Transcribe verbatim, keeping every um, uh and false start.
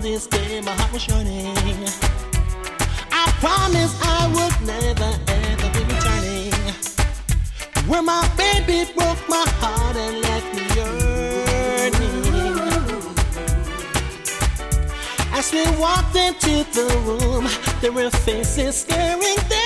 this day my heart was yearning. I promised I would never ever be returning. When my baby broke my heart and left me yearning. As we walked into the room, there were faces staring there.